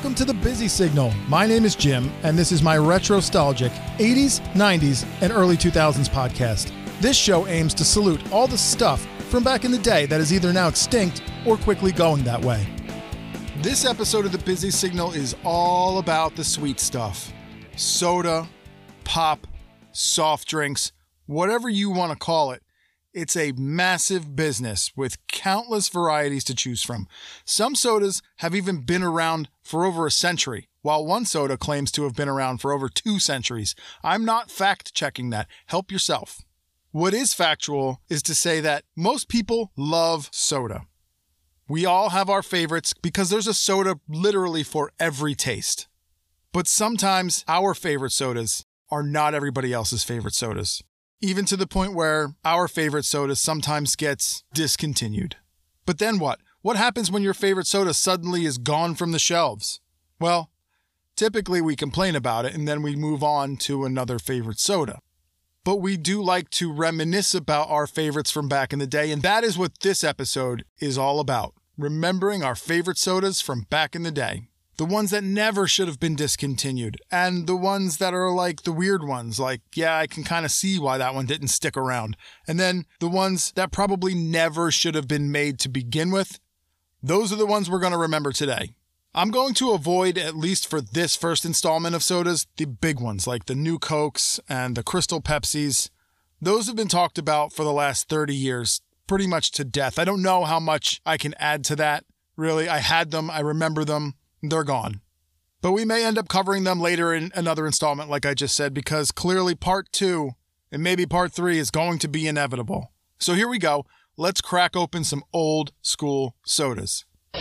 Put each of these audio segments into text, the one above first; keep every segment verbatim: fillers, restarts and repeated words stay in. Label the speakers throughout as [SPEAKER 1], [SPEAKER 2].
[SPEAKER 1] Welcome to the Busy Signal. My name is Jim, and this is my retro-nostalgic eighties, nineties, and early two thousands podcast. This show aims to salute all the stuff from back in the day that is either now extinct or quickly going that way. This episode of the Busy Signal is all about the sweet stuff. Soda, pop, soft drinks, whatever you want to call it. It's a massive business with countless varieties to choose from. Some sodas have even been around for over a century, while one soda claims to have been around for over two centuries. I'm not fact-checking that. Help yourself. What is factual is to say that most people love soda. We all have our favorites because there's a soda literally for every taste. But sometimes our favorite sodas are not everybody else's favorite sodas. Even to the point where our favorite soda sometimes gets discontinued. But then what? What happens when your favorite soda suddenly is gone from the shelves? Well, typically we complain about it and then we move on to another favorite soda. But we do like to reminisce about our favorites from back in the day, and that is what this episode is all about. Remembering our favorite sodas from back in the day. The ones that never should have been discontinued. And the ones that are like the weird ones. Like, yeah, I can kind of see why that one didn't stick around. And then the ones that probably never should have been made to begin with. Those are the ones we're going to remember today. I'm going to avoid, at least for this first installment of sodas, the big ones like the New Cokes and the Crystal Pepsis. Those have been talked about for the last thirty years, pretty much to death. I don't know how much I can add to that. Really, I had them. I remember them. They're gone. But we may end up covering them later in another installment, like I just said, because clearly part two and maybe part three is going to be inevitable. So here we go. Let's crack open some old school sodas.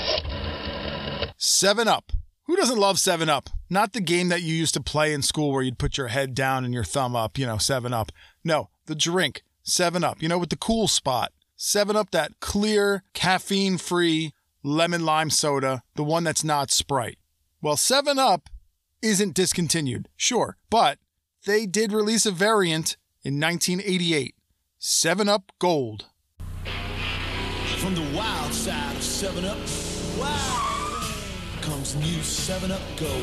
[SPEAKER 1] seven up. Who doesn't love seven up? Not the game that you used to play in school where you'd put your head down and your thumb up, you know, seven up. No, the drink, seven up, you know, with the cool spot. seven up, that clear, caffeine-free lemon lime soda, the one that's not Sprite. Well, seven up isn't discontinued, sure, but they did release a variant in nineteen eighty-eight, seven up Gold.
[SPEAKER 2] From the wild side of seven up, wow, comes new seven up Gold.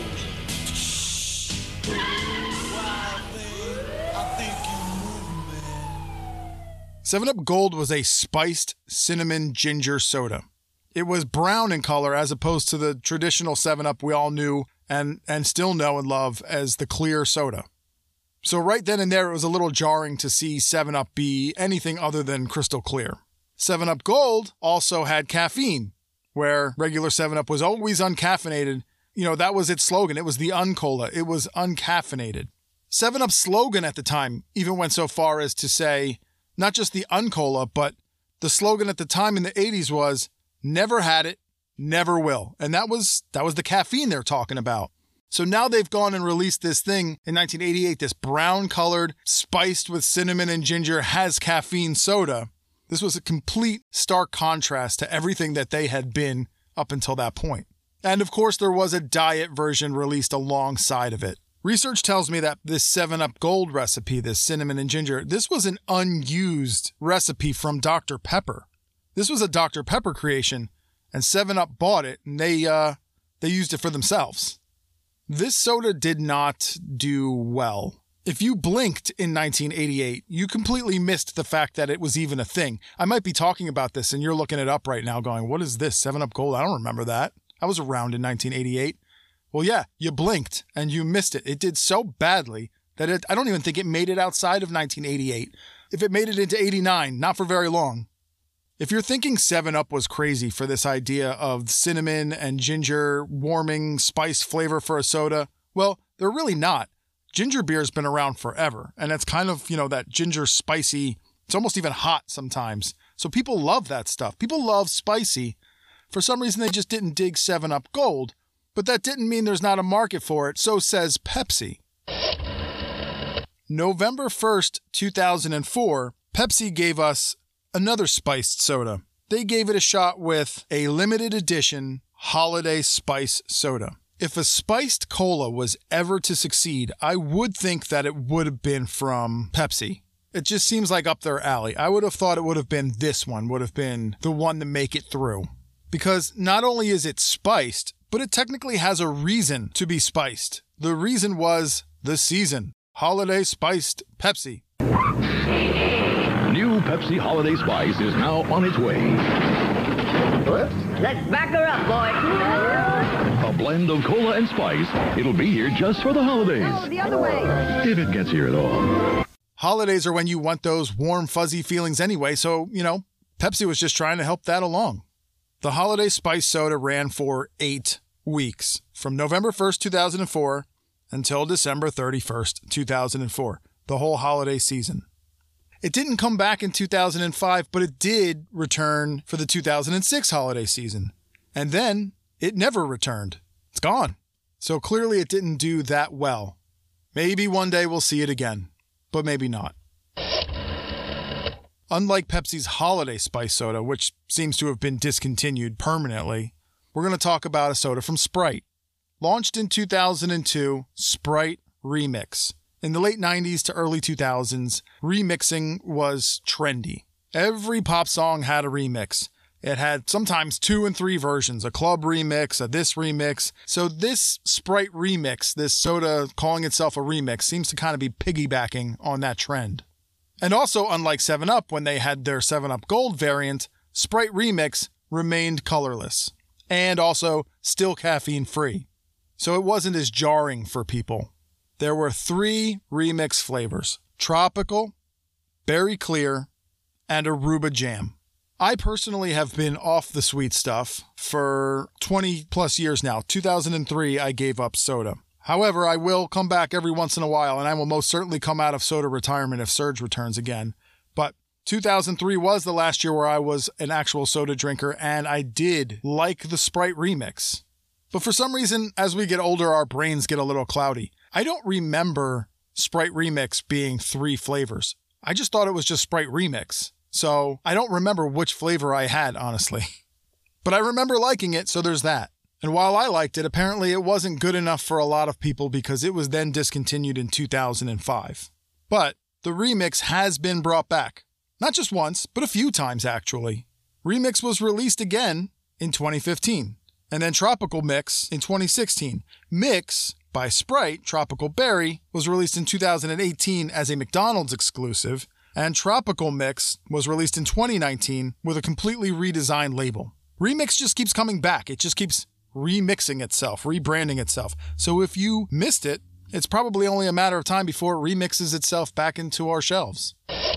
[SPEAKER 2] Wild thing, I think you move, man.
[SPEAKER 1] seven up Gold was a spiced cinnamon ginger soda. It was brown in color as opposed to the traditional seven up we all knew and, and still know and love as the clear soda. So right then and there, it was a little jarring to see seven up be anything other than crystal clear. seven up Gold also had caffeine, where regular seven up was always uncaffeinated. You know, that was its slogan. It was the Uncola. It was uncaffeinated. seven up's slogan at the time even went so far as to say, not just the Uncola, but the slogan at the time in the eighties was, never had it, never will. And that was that was the caffeine they're talking about. So now they've gone and released this thing in nineteen eighty-eight, this brown-colored, spiced with cinnamon and ginger, has caffeine soda. This was a complete stark contrast to everything that they had been up until that point. And of course, there was a diet version released alongside of it. Research tells me that this seven up Gold recipe, this cinnamon and ginger, this was an unused recipe from Doctor Pepper. This was a Doctor Pepper creation, and seven up bought it, and they uh, they used it for themselves. This soda did not do well. If you blinked in nineteen eighty-eight, you completely missed the fact that it was even a thing. I might be talking about this, and you're looking it up right now going, what is this, seven up Gold? I don't remember that. I was around in nineteen eighty-eight. Well, yeah, you blinked, and you missed it. It did so badly that it, I don't even think it made it outside of nineteen eighty-eight. If it made it into eighty-nine, not for very long. If you're thinking seven up was crazy for this idea of cinnamon and ginger warming spice flavor for a soda, well, they're really not. Ginger beer's been around forever, and it's kind of, you know, that ginger spicy, it's almost even hot sometimes. So people love that stuff. People love spicy. For some reason, they just didn't dig seven up Gold, but that didn't mean there's not a market for it, so says Pepsi. November first, two thousand four, Pepsi gave us another spiced soda. They gave it a shot with a limited edition holiday spice soda. If a spiced cola was ever to succeed, I would think that it would have been from Pepsi. It just seems like up their alley. I would have thought it would have been this one, would have been the one to make it through. Because not only is it spiced, but it technically has a reason to be spiced. The reason was the season. Holiday Spiced Pepsi.
[SPEAKER 3] New Pepsi Holiday Spice is now on its way.
[SPEAKER 4] Whoops. Let's back her up, boys.
[SPEAKER 3] A blend of cola and spice. It'll be here just for the holidays.
[SPEAKER 4] Oh, the other way.
[SPEAKER 3] If it gets here at all.
[SPEAKER 1] Holidays are when you want those warm, fuzzy feelings anyway, so, you know, Pepsi was just trying to help that along. The Holiday Spice Soda ran for eight weeks, from November first, two thousand four until December thirty-first, two thousand four, the whole holiday season. It didn't come back in two thousand five, but it did return for the two thousand six holiday season. And then it never returned. It's gone. So clearly it didn't do that well. Maybe one day we'll see it again, but maybe not. Unlike Pepsi's Holiday Spice Soda, which seems to have been discontinued permanently, we're going to talk about a soda from Sprite. Launched in two thousand two, Sprite Remix. In the late nineties to early two thousands, remixing was trendy. Every pop song had a remix. It had sometimes two and three versions, a club remix, a this remix. So this Sprite Remix, this soda calling itself a remix, seems to kind of be piggybacking on that trend. And also, unlike seven up, when they had their seven up Gold variant, Sprite Remix remained colorless. And also still caffeine-free. So it wasn't as jarring for people. There were three remix flavors: Tropical, Berry Clear, and Aruba Jam. I personally have been off the sweet stuff for twenty plus years now. two thousand three, I gave up soda. However, I will come back every once in a while, and I will most certainly come out of soda retirement if Surge returns again. But two thousand three was the last year where I was an actual soda drinker, and I did like the Sprite Remix. But for some reason, as we get older, our brains get a little cloudy. I don't remember Sprite Remix being three flavors. I just thought it was just Sprite Remix. So I don't remember which flavor I had, honestly. But I remember liking it, so there's that. And while I liked it, apparently it wasn't good enough for a lot of people because it was then discontinued in two thousand five. But the remix has been brought back. Not just once, but a few times actually. Remix was released again in twenty fifteen. And then Tropical Mix in twenty sixteen. Mix by Sprite, Tropical Berry, was released in two thousand eighteen as a McDonald's exclusive. And Tropical Mix was released in twenty nineteen with a completely redesigned label. Remix just keeps coming back. It just keeps remixing itself, rebranding itself. So if you missed it, it's probably only a matter of time before it remixes itself back into our shelves.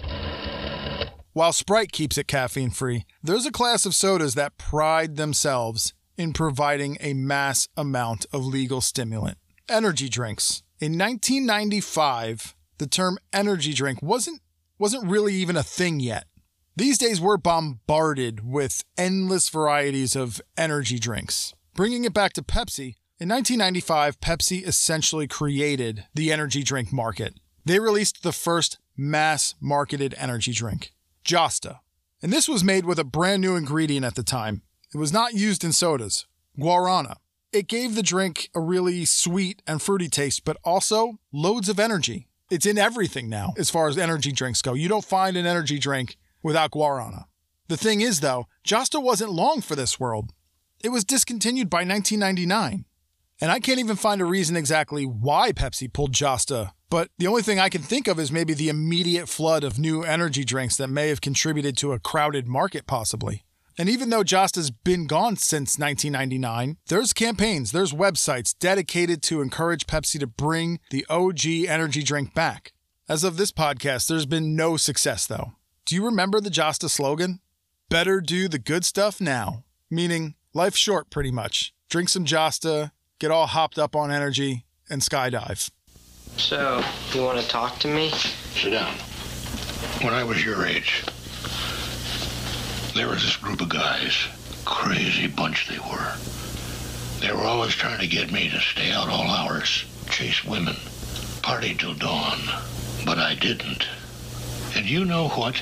[SPEAKER 1] While Sprite keeps it caffeine-free, there's a class of sodas that pride themselves in providing a mass amount of legal stimulant. Energy drinks. In nineteen ninety-five, the term energy drink wasn't wasn't really even a thing yet. These days, we're bombarded with endless varieties of energy drinks. Bringing it back to Pepsi, in nineteen ninety-five, Pepsi essentially created the energy drink market. They released the first mass-marketed energy drink, Josta. And this was made with a brand new ingredient at the time. It was not used in sodas, guarana. It gave the drink a really sweet and fruity taste, but also loads of energy. It's in everything now as far as energy drinks go. You don't find an energy drink without guarana. The thing is, though, Josta wasn't long for this world. It was discontinued by nineteen ninety-nine. And I can't even find a reason exactly why Pepsi pulled Josta, but the only thing I can think of is maybe the immediate flood of new energy drinks that may have contributed to a crowded market possibly. And even though Josta's been gone since nineteen ninety-nine, there's campaigns, there's websites dedicated to encourage Pepsi to bring the O G energy drink back. As of this podcast, there's been no success though. Do you remember the Josta slogan? Better do the good stuff now. Meaning, life's short pretty much. Drink some Josta, get all hopped up on energy, and skydive.
[SPEAKER 5] So, you want to talk to me?
[SPEAKER 6] Sit down. When I was your age, there was this group of guys. Crazy bunch they were. They were always trying to get me to stay out all hours, chase women, party till dawn. But I didn't. And you know what?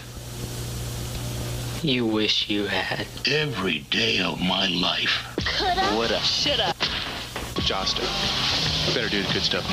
[SPEAKER 5] You wish you had.
[SPEAKER 6] Every day of my life.
[SPEAKER 5] Coulda. Woulda.
[SPEAKER 7] Shoulda. Josta. We better do the good stuff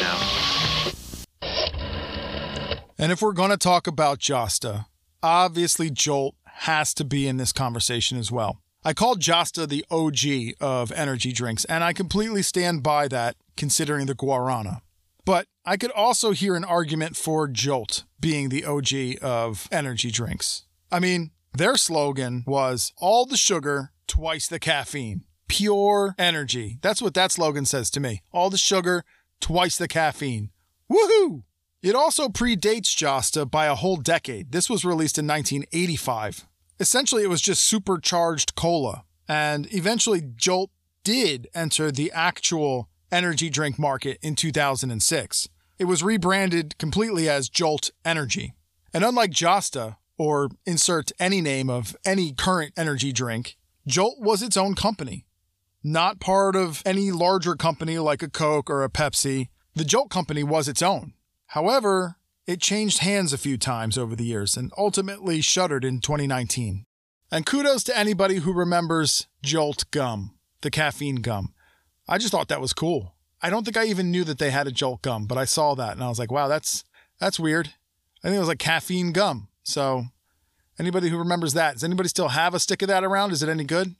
[SPEAKER 7] now.
[SPEAKER 1] And if we're going to talk about Josta, obviously Jolt has to be in this conversation as well. I called Josta the O G of energy drinks, and I completely stand by that considering the guarana. But I could also hear an argument for Jolt being the O G of energy drinks. I mean, their slogan was all the sugar, twice the caffeine. Pure energy. That's what that slogan says to me. All the sugar, twice the caffeine. Woohoo! It also predates Josta by a whole decade. This was released in nineteen eighty-five. Essentially, it was just supercharged cola. And eventually, Jolt did enter the actual energy drink market in two thousand six. It was rebranded completely as Jolt Energy. And unlike Josta, or insert any name of any current energy drink, Jolt was its own company. Not part of any larger company like a Coke or a Pepsi. The Jolt company was its own. However, it changed hands a few times over the years and ultimately shuttered in twenty nineteen. And kudos to anybody who remembers Jolt gum, the caffeine gum. I just thought that was cool. I don't think I even knew that they had a Jolt gum, but I saw that and I was like, wow, that's that's weird. I think it was like caffeine gum. So anybody who remembers that, does anybody still have a stick of that around? Is it any good?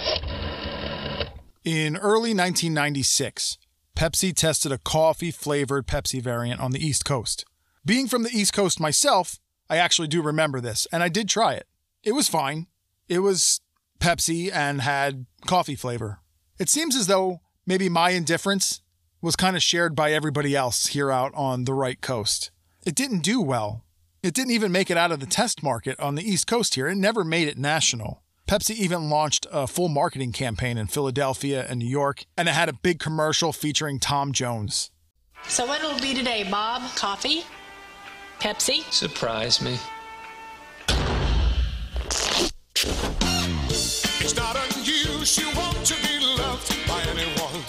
[SPEAKER 1] In early nineteen ninety-six, Pepsi tested a coffee-flavored Pepsi variant on the East Coast. Being from the East Coast myself, I actually do remember this, and I did try it. It was fine. It was Pepsi and had coffee flavor. It seems as though maybe my indifference was kind of shared by everybody else here out on the right coast. It didn't do well. It didn't even make it out of the test market on the East Coast here. It never made it national. Pepsi even launched a full marketing campaign in Philadelphia and New York, and it had a big commercial featuring Tom Jones.
[SPEAKER 8] So what'll it be today, Bob? Coffee? Pepsi?
[SPEAKER 5] Surprise me.
[SPEAKER 2] It's not unusual to be loved by anyone.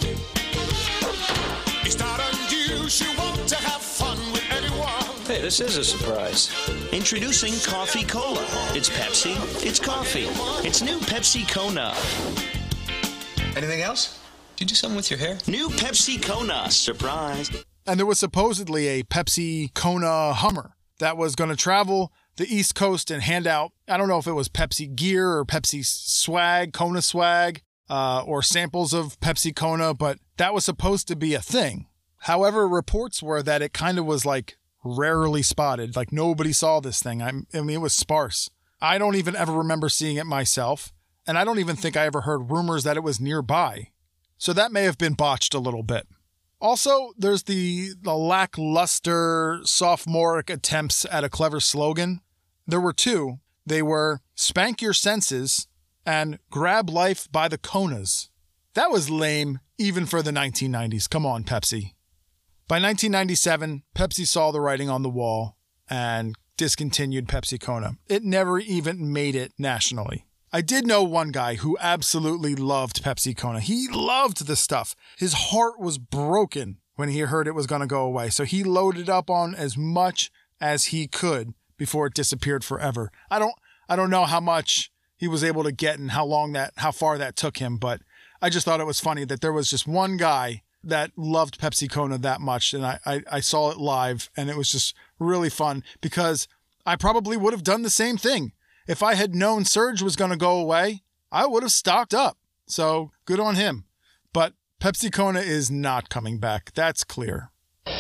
[SPEAKER 2] It's not unusual to have fun with anyone.
[SPEAKER 5] Hey, this is a surprise.
[SPEAKER 9] Introducing Coffee Cola. It's Pepsi. It's coffee. It's new Pepsi Kona.
[SPEAKER 5] Anything else? Did you do something with your hair?
[SPEAKER 9] New Pepsi Kona. Surprise.
[SPEAKER 1] And there was supposedly a Pepsi Kona Hummer that was going to travel the East Coast and hand out, I don't know if it was Pepsi gear or Pepsi swag, Kona swag, uh, or samples of Pepsi Kona, but that was supposed to be a thing. However, reports were that it kind of was like rarely spotted. Like nobody saw this thing. I, I mean, it was sparse. I don't even ever remember seeing it myself. And I don't even think I ever heard rumors that it was nearby. So that may have been botched a little bit. Also, there's the, the lackluster sophomoric attempts at a clever slogan. There were two. They were Spank Your Senses and Grab Life by the Konas. That was lame, even for the nineteen nineties. Come on, Pepsi. By nineteen ninety-seven, Pepsi saw the writing on the wall and discontinued Pepsi Kona. It never even made it nationally. I did know one guy who absolutely loved Pepsi Kona. He loved the stuff. His heart was broken when he heard it was going to go away. So he loaded up on as much as he could before it disappeared forever. I don't I don't know how much he was able to get and how long that how far that took him, but I just thought it was funny that there was just one guy that loved Pepsi Kona that much, and I, I, I saw it live, and it was just really fun because I probably would have done the same thing. If I had known Surge was going to go away, I would have stocked up. So good on him. But Pepsi Kona is not coming back. That's clear.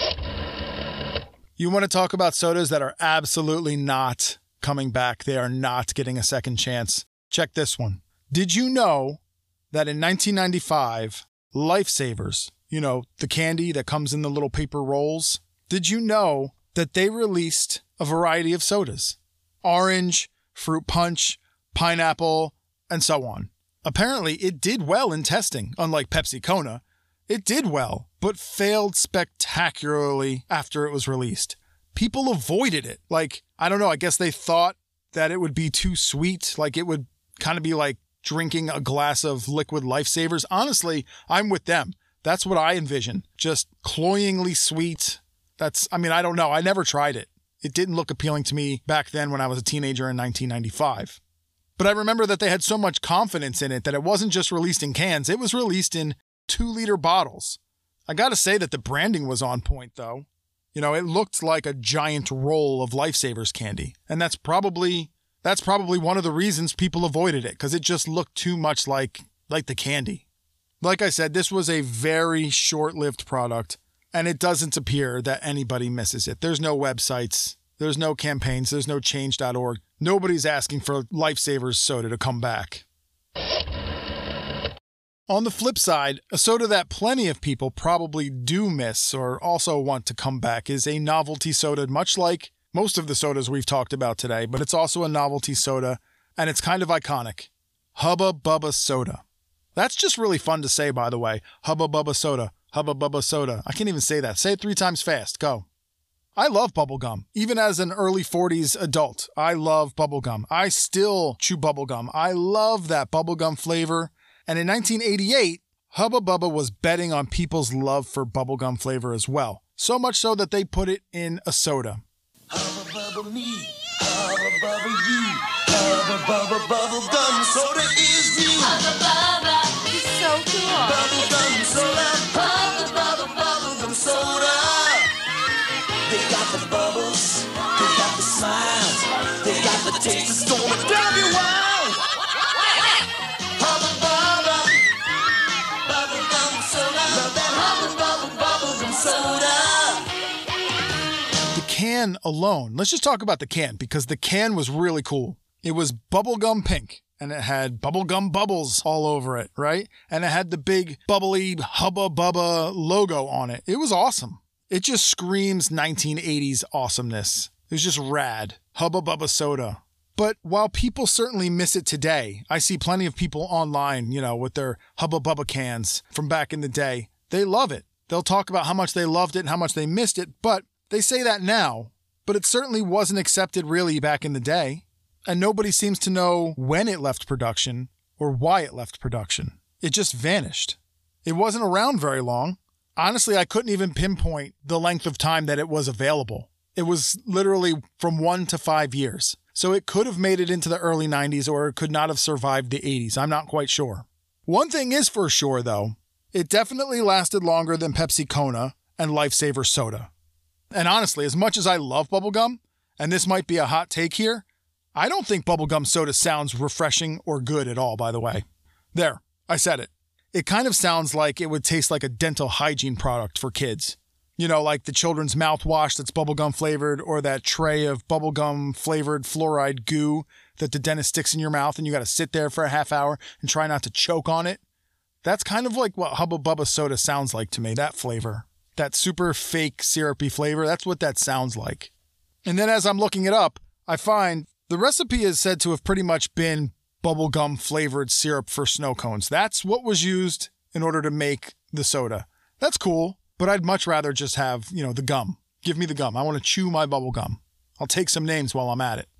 [SPEAKER 1] You want to talk about sodas that are absolutely not coming back? They are not getting a second chance. Check this one. Did you know that in nineteen ninety-five, Lifesavers, you know, the candy that comes in the little paper rolls, did you know that they released a variety of sodas? Orange, fruit punch, pineapple, and so on. Apparently, it did well in testing, unlike Pepsi Kona. It did well, but failed spectacularly after it was released. People avoided it. Like, I don't know, I guess they thought that it would be too sweet, like it would kind of be like drinking a glass of liquid Lifesavers. Honestly, I'm with them. That's what I envision. Just cloyingly sweet. That's, I mean, I don't know. I never tried it. It didn't look appealing to me back then when I was a teenager in nineteen ninety-five. But I remember that they had so much confidence in it that it wasn't just released in cans. It was released in two-liter bottles. I gotta say that the branding was on point, though. You know, it looked like a giant roll of Lifesavers candy. And that's probably That's probably one of the reasons people avoided it, because it just looked too much like, like the candy. Like I said, this was a very short-lived product, and it doesn't appear that anybody misses it. There's no websites, there's no campaigns, there's no change dot org. Nobody's asking for Lifesavers soda to come back. On the flip side, a soda that plenty of people probably do miss or also want to come back is a novelty soda, much like most of the sodas we've talked about today, but it's also a novelty soda, and it's kind of iconic. Hubba Bubba Soda. That's just really fun to say, by the way. Hubba Bubba Soda. Hubba Bubba Soda. I can't even say that. Say it three times fast. Go. I love bubblegum. Even as an early forties adult, I love bubblegum. I still chew bubblegum. I love that bubblegum flavor. And in nineteen eighty-eight, Hubba Bubba was betting on people's love for bubblegum flavor as well. So much so that they put it in a soda.
[SPEAKER 2] Hubba Bubba me, Hubba Bubba you, Hubba Bubba bubblegum soda is new.
[SPEAKER 4] Hubba Bubba is so cool.
[SPEAKER 2] Bubblegum soda, Hubba Bubba bubblegum soda. They got the bubbles, they got the smiles, they got the taste that's gonna drive you wild. Hubba Bubba, bubblegum soda, love that Hubba Bubba bubblegum soda.
[SPEAKER 1] The can alone, let's just talk about the can, because the can was really cool. It was bubblegum pink, and it had bubblegum bubbles all over it, right? And it had the big bubbly Hubba Bubba logo on it. It was awesome. It just screams nineteen eighties awesomeness. It was just rad. Hubba Bubba soda. But while people certainly miss it today, I see plenty of people online, you know, with their Hubba Bubba cans from back in the day. They love it. They'll talk about how much they loved it and how much they missed it, but they say that now. But it certainly wasn't accepted really back in the day. And nobody seems to know when it left production or why it left production. It just vanished. It wasn't around very long. Honestly, I couldn't even pinpoint the length of time that it was available. It was literally from one to five years. So it could have made it into the early nineties, or it could not have survived the eighties. I'm not quite sure. One thing is for sure, though. It definitely lasted longer than Pepsi Kona and Lifesaver soda. And honestly, as much as I love bubblegum, and this might be a hot take here, I don't think bubblegum soda sounds refreshing or good at all, by the way. There, I said it. It kind of sounds like it would taste like a dental hygiene product for kids. You know, like the children's mouthwash that's bubblegum flavored, or that tray of bubblegum flavored fluoride goo that the dentist sticks in your mouth and you got to sit there for a half hour and try not to choke on it. That's kind of like what Hubba Bubba soda sounds like to me, that flavor. That super fake syrupy flavor, that's what that sounds like. And then as I'm looking it up, I find the recipe is said to have pretty much been bubblegum flavored syrup for snow cones. That's what was used in order to make the soda. That's cool, but I'd much rather just have, you know, the gum. Give me the gum. I want to chew my bubble gum. I'll take some names while I'm at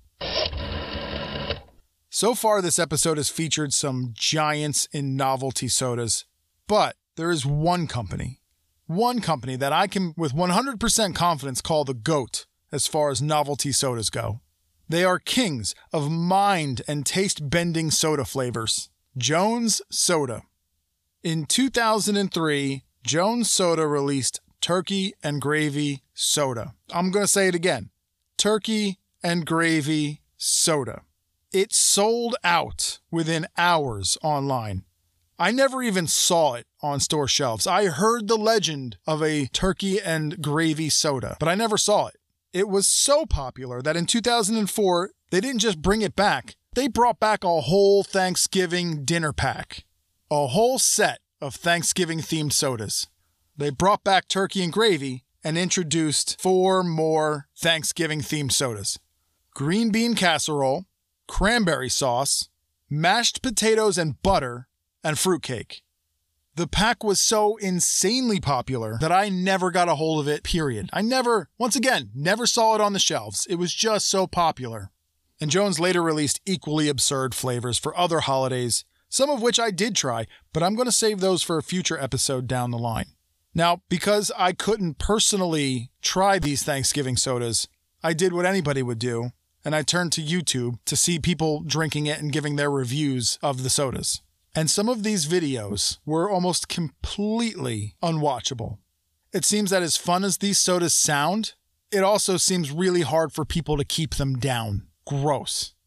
[SPEAKER 1] it. So far, this episode has featured some giants in novelty sodas, but there is one company, one company that I can with one hundred percent confidence call the GOAT as far as novelty sodas go. They are kings of mind and taste-bending soda flavors. Jones Soda. In two thousand three, Jones Soda released Turkey and Gravy Soda. I'm going to say it again. Turkey and Gravy Soda. It sold out within hours online. I never even saw it on store shelves. I heard the legend of a turkey and gravy soda, but I never saw it. It was so popular that in two thousand four, they didn't just bring it back. They brought back a whole Thanksgiving dinner pack. A whole set of Thanksgiving-themed sodas. They brought back turkey and gravy and introduced four more Thanksgiving-themed sodas. Green bean casserole, cranberry sauce, mashed potatoes and butter, and fruitcake. The pack was so insanely popular that I never got a hold of it, period. I never, once again, never saw it on the shelves. It was just so popular. And Jones later released equally absurd flavors for other holidays, some of which I did try, but I'm going to save those for a future episode down the line. Now, because I couldn't personally try these Thanksgiving sodas, I did what anybody would do, and I turned to YouTube to see people drinking it and giving their reviews of the sodas. And some of these videos were almost completely unwatchable. It seems that as fun as these sodas sound, it also seems really hard for people to keep them down. Gross.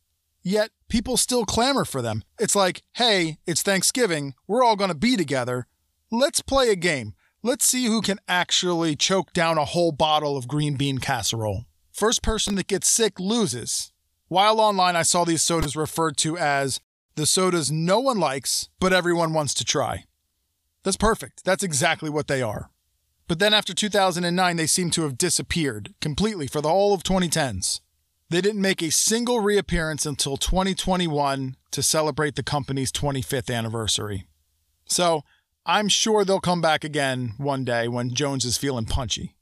[SPEAKER 1] yet people still clamor for them. It's like, hey, it's Thanksgiving, we're all going to be together. Let's play a game. Let's see who can actually choke down a whole bottle of green bean casserole. First person that gets sick loses. While online, I saw these sodas referred to as the sodas no one likes, but everyone wants to try. That's perfect. That's exactly what they are. But then after two thousand nine, they seem to have disappeared completely for the whole of twenty tens. They didn't make a single reappearance until twenty twenty-one to celebrate the company's twenty-fifth anniversary. So I'm sure they'll come back again one day when Jones is feeling punchy.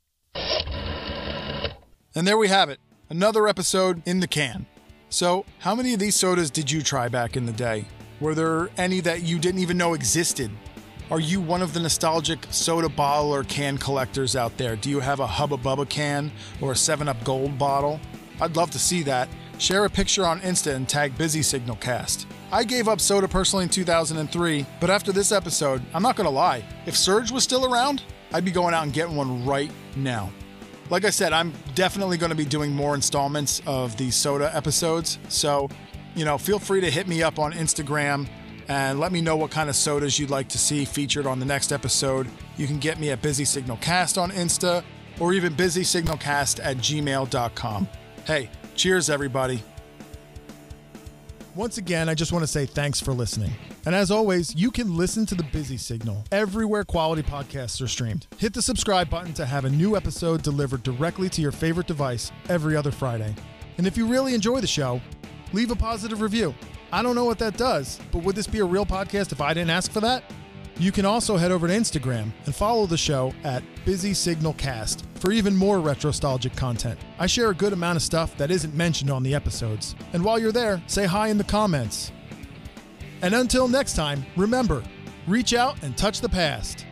[SPEAKER 1] And there we have it. Another episode in the can. So how many of these sodas did you try back in the day? Were there any that you didn't even know existed? Are you one of the nostalgic soda bottle or can collectors out there? Do you have a Hubba Bubba can or a seven up Gold bottle? I'd love to see that. Share a picture on Insta and tag Busy Signal Cast. I gave up soda personally in two thousand three, but after this episode, I'm not gonna lie, if Surge was still around, I'd be going out and getting one right now. Like I said, I'm definitely gonna be doing more installments of these soda episodes, so, you know, feel free to hit me up on Instagram and let me know what kind of sodas you'd like to see featured on the next episode. You can get me at Busy Signal Cast on Insta or even busy signal cast at gmail dot com. Hey, cheers everybody. Once again, I just want to say thanks for listening. And as always, you can listen to The Busy Signal everywhere quality podcasts are streamed. Hit the subscribe button to have a new episode delivered directly to your favorite device every other Friday. And if you really enjoy the show, leave a positive review. I don't know what that does, but would this be a real podcast if I didn't ask for that? You can also head over to Instagram and follow the show at Busy Signal Cast for even more retrostalgic content. I share a good amount of stuff that isn't mentioned on the episodes. And while you're there, say hi in the comments. And until next time, remember, reach out and touch the past.